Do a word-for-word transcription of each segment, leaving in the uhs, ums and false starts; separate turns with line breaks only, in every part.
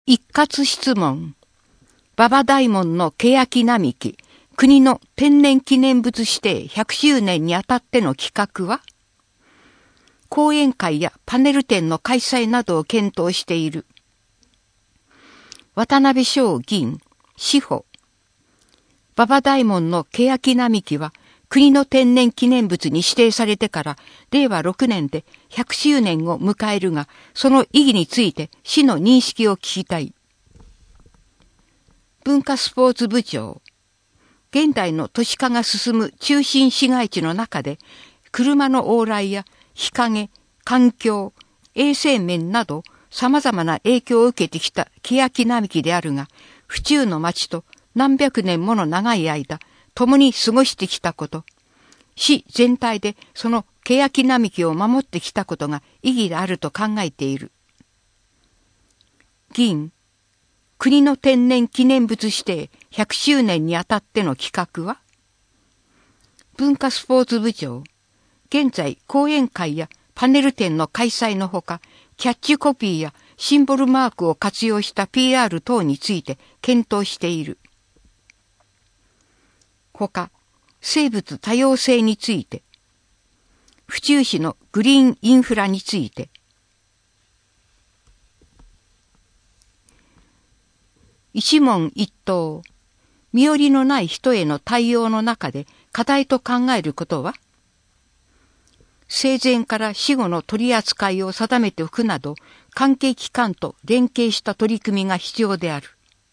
一括質問。馬場大門の欅並木、国の天然記念物指定ひゃくしゅうねんにあたっての企画は、講演会やパネル展の開催などを検討している。渡辺翔議員、司法。馬場大門の欅並木は、国の天然記念物に指定されてかられいわろくねんでひゃくしゅうねんを迎えるが、その意義について市の認識を聞きたい。文化スポーツ部長。現代の都市化が進む中心市街地の中で、車の往来や日陰、環境、衛生面など様々な影響を受けてきた欅並木であるが、府中の町と何百年もの長い間、共に過ごしてきたこと、市全体でその欅並木を守ってきたことが意義であると考えている。議員、国の天然記念物指定ひゃくしゅうねんにあたっての企画は、文化スポーツ部長、現在講演会やパネル展の開催のほか、キャッチコピーやシンボルマークを活用した ピーアール 等について検討している。ほか、生物多様性について、府中市のグリーンインフラについて、一問一答、身寄りのない人への対応の中で課題と考えることは、生前から死後の取り扱いを定めておくなど、関係機関と連携した取り組みが必要である。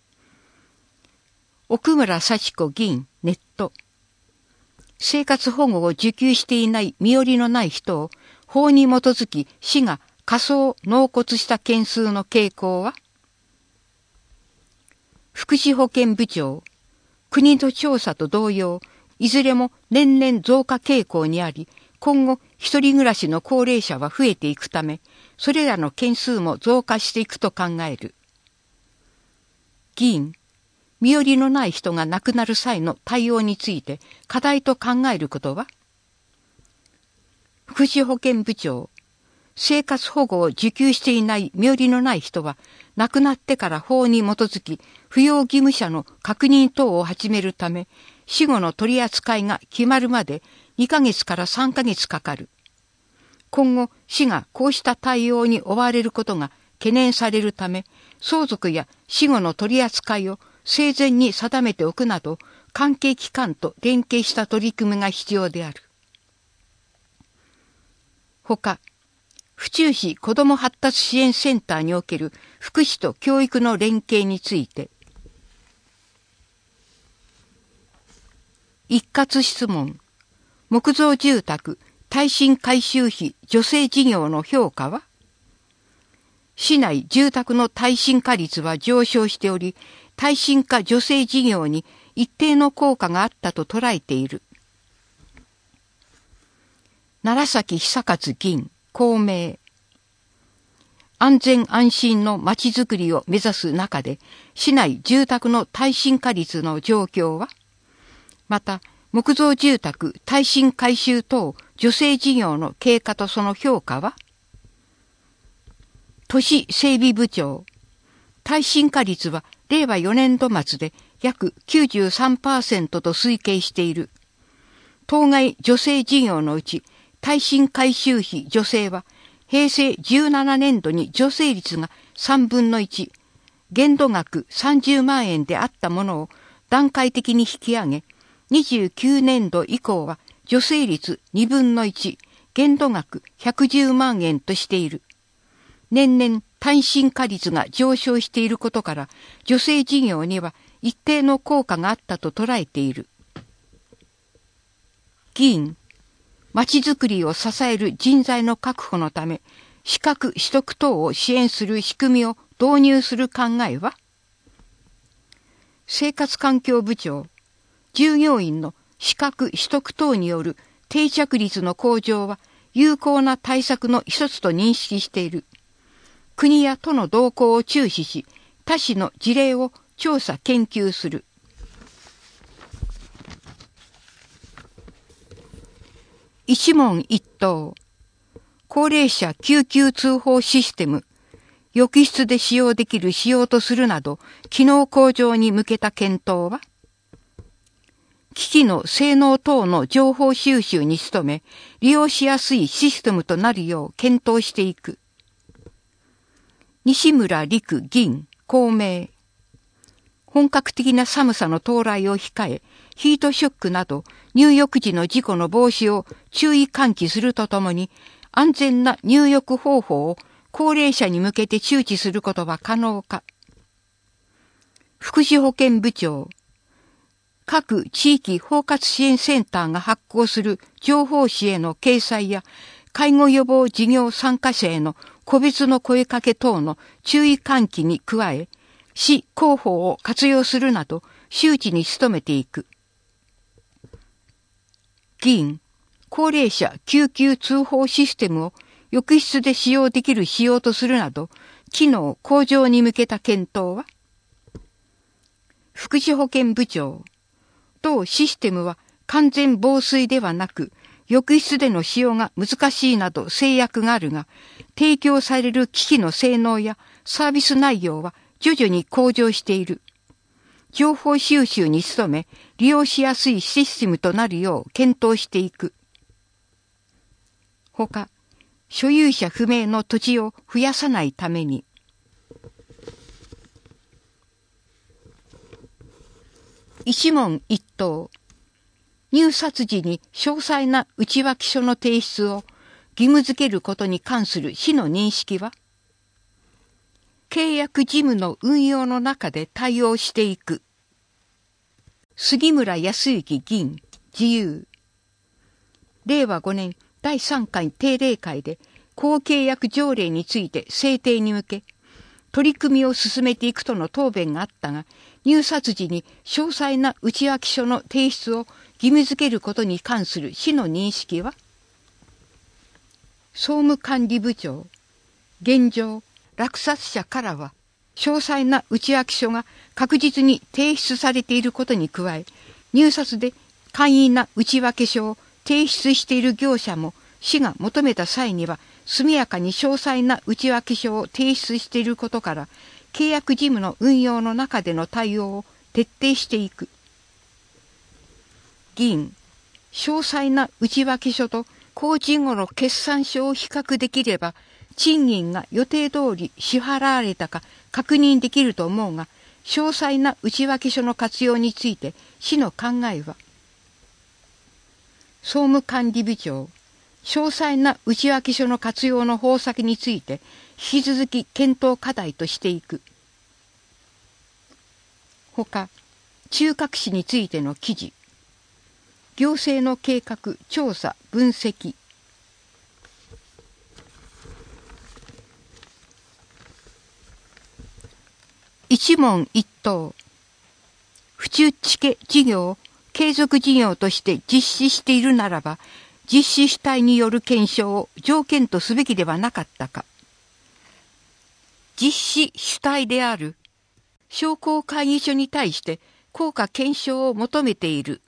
奥村幸子議員、ネット。生活保護を受給していない身寄りのない人を法に基づき市が火葬納骨した件数の傾向は、福祉保健部長、国の調査と同様、いずれも年々増加傾向にあり、今後一人暮らしの高齢者は増えていくため、それらの件数も増加していくと考える。議員、身寄りのない人が亡くなる際の対応について課題と考えることは、福祉保健部長、生活保護を受給していない身寄りのない人は、亡くなってから法に基づき、扶養義務者の確認等を始めるため、死後の取り扱いが決まるまでにかげつからさんかげつかかる。今後、市がこうした対応に追われることが懸念されるため、相続や死後の取り扱いを生前に定めておくなど、関係機関と連携した取り組みが必要である。ほか、府中市子ども発達支援センターにおける福祉と教育の連携について、一括質問。木造住宅耐震改修費助成事業の評価は、市内住宅の耐震化率は上昇しており、耐震化助成事業に一定の効果があったと捉えている。楢崎久勝議員、公明。安全安心のまちづくりを目指す中で、市内住宅の耐震化率の状況は、また、木造住宅耐震改修等助成事業の経過とその評価は、都市整備部長、耐震化率はれいわよねんど末で約 きゅうじゅうさんパーセント と推計している。当該助成事業のうち、耐震改修費助成は、平成じゅうななねんどに助成率がさんぶんのいち、限度額さんじゅうまんえんであったものを段階的に引き上げ、にじゅうきゅうねんど以降は助成率にぶんのいち、限度額ひゃくじゅうまんえんとしている。年々耐震化率が上昇していることから、助成事業には一定の効果があったと捉えている。議員、まちづくりを支える人材の確保のため、資格取得等を支援する仕組みを導入する考えは、生活環境部長、従業員の資格取得等による定着率の向上は有効な対策の一つと認識している。国や都の動向を注視し、他市の事例を調査研究する。一問一答。高齢者救急通報システム浴室で使用できる仕様とするなど、機能向上に向けた検討は、機器の性能等の情報収集に努め、利用しやすいシステムとなるよう検討していく。西村陸議員、公明。本格的な寒さの到来を控え、ヒートショックなど入浴時の事故の防止を注意喚起するとともに、安全な入浴方法を高齢者に向けて周知することは可能か。福祉保健部長。各地域包括支援センターが発行する情報誌への掲載や、介護予防事業参加者への個別の声かけ等の注意喚起に加え、市広報を活用するなど周知に努めていく。議員、高齢者救急通報システムを浴室で使用できる仕様とするなど、機能向上に向けた検討は、福祉保健部長。同システムは完全防水ではなく、浴室での使用が難しいなど制約があるが、提供される機器の性能やサービス内容は徐々に向上している。情報収集に努め、利用しやすいシステムとなるよう検討していく。ほか、所有者不明の土地を増やさないために、一問一答。入札時に詳細な内訳書の提出を義務付けることに関する市の認識は、契約事務の運用の中で対応していく。杉村康之議員、自由。れいわごねんだいさんかい定例会で公契約条例について制定に向け、取り組みを進めていくとの答弁があったが、入札時に詳細な内訳書の提出を義務付けることに関する市の認識は、総務管理部長。現状、落札者からは、詳細な内訳書が確実に提出されていることに加え、入札で簡易な内訳書を提出している業者も市が求めた際には、速やかに詳細な内訳書を提出していることから、契約事務の運用の中での対応を徹底していく。議員、詳細な内訳書と工事後の決算書を比較できれば、賃金が予定通り支払われたか確認できると思うが、詳細な内訳書の活用について市の考えは、総務管理部長、詳細な内訳書の活用の方策について引き続き検討課題としていく。ほか、中核市についての記事、行政の計画、調査、分析。一問一答。府中地家事業を継続事業として実施しているならば、実施主体による検証を条件とすべきではなかったか。実施主体である商工会議所に対して効果検証を求めている。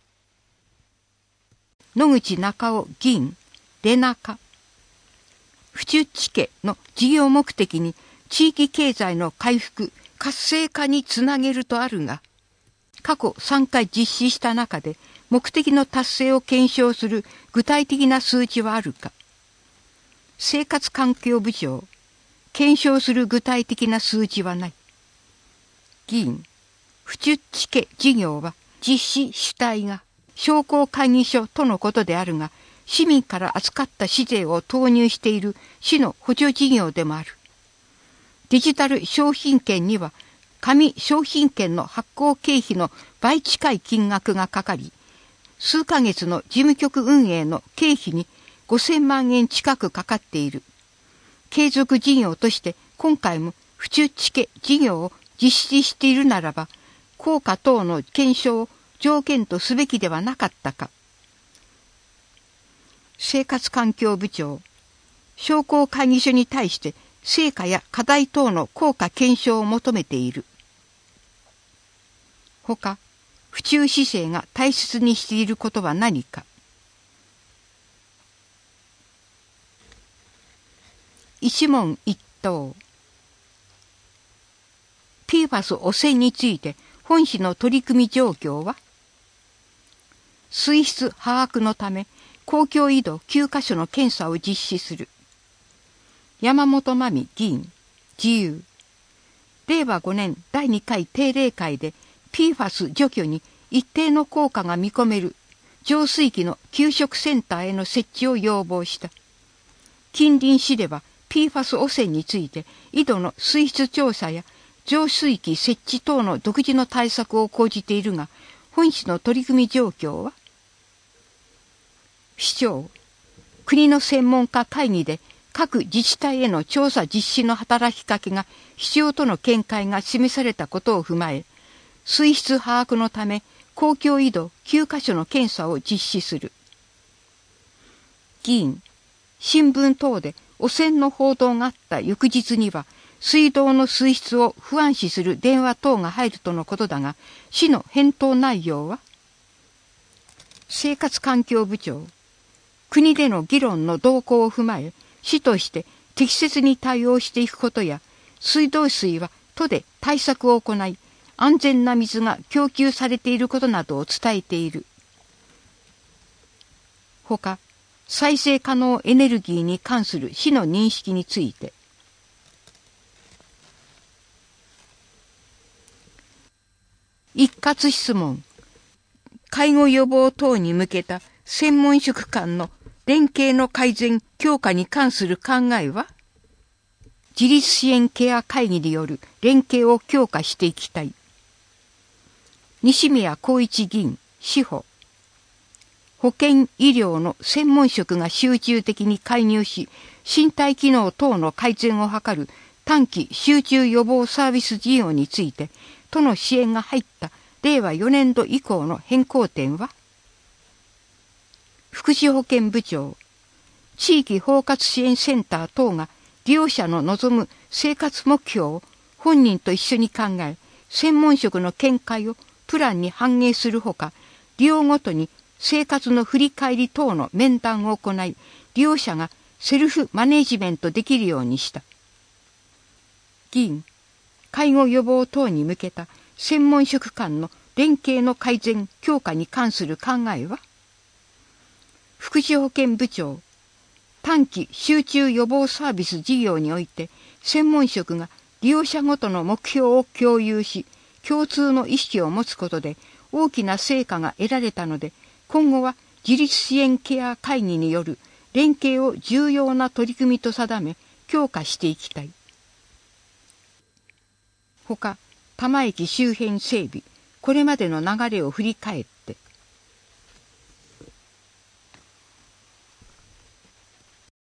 野口中夫議員、レナカ。府中地家の事業目的に地域経済の回復、活性化につなげるとあるが、過去さんかい実施した中で目的の達成を検証する具体的な数値はあるか。生活環境部長、検証する具体的な数値はない。議員、府中地家事業は実施主体が商工会議所とのことであるが、市民から扱った市税を投入している市の補助事業でもある。デジタル商品券には紙商品券の発行経費の倍近い金額がかかり、数ヶ月の事務局運営の経費にごせんまんえん近くかかっている。継続事業として今回も府中地家事業を実施しているならば、効果等の検証を条件とすべきではなかったか。生活環境部長、商工会議所に対して成果や課題等の効果検証を求めている。ほか、府中市政が大切にしていることは何か。一問一答。 ピーファス 汚染について本市の取り組み状況は？水質把握のため公共井戸きゅうか所の検査を実施する。山本真美議員、自由。れいわごねんだいにかい定例会で ピーファス 除去に一定の効果が見込める浄水器の給食センターへの設置を要望した。近隣市では ピーファス 汚染について井戸の水質調査や浄水器設置等の独自の対策を講じているが、本市の取り組み状況は？市長、国の専門家会議で各自治体への調査実施の働きかけが必要との見解が示されたことを踏まえ、水質把握のため公共井戸きゅうか所の検査を実施する。議員、新聞等で汚染の報道があった翌日には、水道の水質を不安視する電話等が入るとのことだが、市の返答内容は？生活環境部長、国での議論の動向を踏まえ、市として適切に対応していくことや、水道水は都で対策を行い、安全な水が供給されていることなどを伝えている。ほか、再生可能エネルギーに関する市の認識について、一括質問、介護予防等に向けた専門職間の連携の改善強化に関する考えは？自立支援ケア会議による連携を強化していきたい。西宮光一議員、司法。保健医療の専門職が集中的に介入し、身体機能等の改善を図る短期集中予防サービス事業について、都の支援が入ったれいわよねんど以降の変更点は？福祉保健部長、地域包括支援センター等が利用者の望む生活目標を本人と一緒に考え、専門職の見解をプランに反映するほか、利用ごとに生活の振り返り等の面談を行い、利用者がセルフマネジメントできるようにした。議員、介護予防等に向けた専門職間の連携の改善強化に関する考えは？福祉保健部長、短期集中予防サービス事業において、専門職が利用者ごとの目標を共有し、共通の意識を持つことで大きな成果が得られたので、今後は自立支援ケア会議による連携を重要な取り組みと定め、強化していきたい。ほか、多摩駅周辺整備、これまでの流れを振り返って、